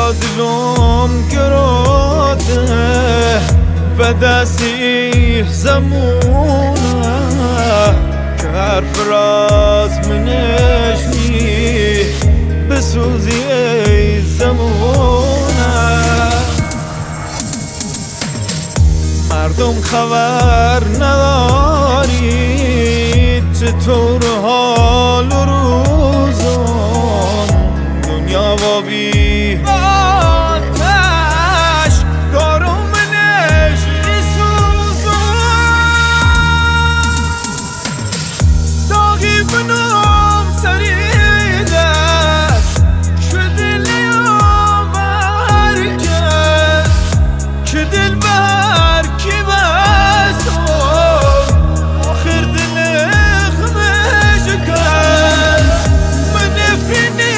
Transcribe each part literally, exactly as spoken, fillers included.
دلم گراته و دستی زمونه که حرف راست منش نی بسوزی ای زمونه مردم خبر نداری چطور حال و روزم دنیا و بی آتش دارم منش میسوزم داغی بنام سری دست که دلی آور کس که دل بر کی بستم آخر دل خمش کس من نفرینی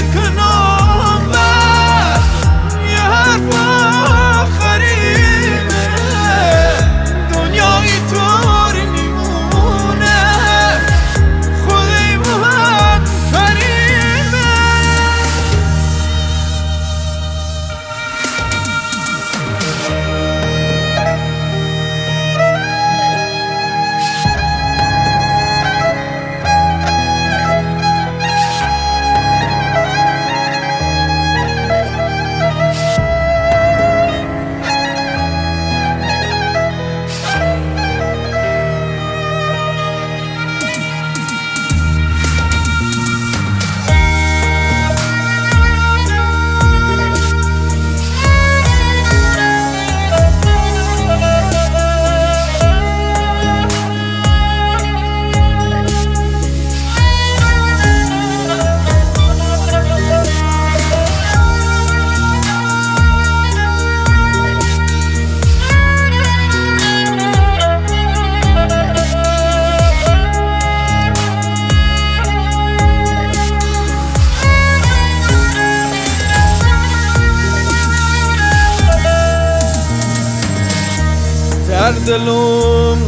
در دلم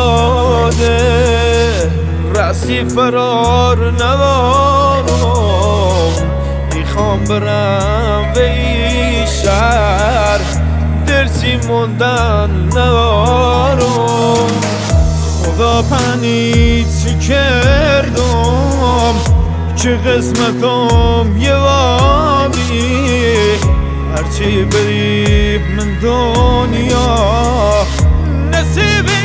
زیاده رسی فرار ندارم میخوام برم به این شهر درسی موندن ندارم خدا پنی چی کردم که قسمتم یه وابی هرچی بری من دنیا نصیبی